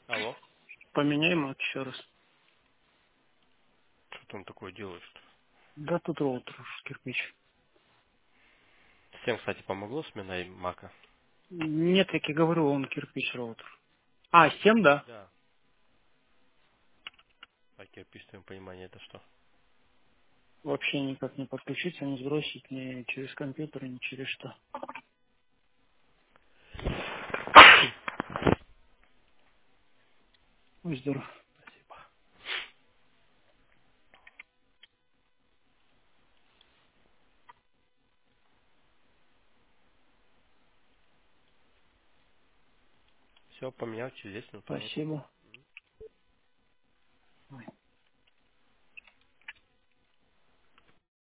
Алло. Поменяй мак еще раз. Что там такое делаешь-то? Да тут роутер кирпич. Всем, кстати, помогло смена мака? Нет, я тебе говорю, он кирпич роутер. А, с тем, да. Да. А кирпич, в твоем понимании, это что? Вообще никак не подключиться, не сбросить ни через компьютер, ни через что. Ой, здорово. Спасибо. Все, поменял, через 10 минут работает. Спасибо.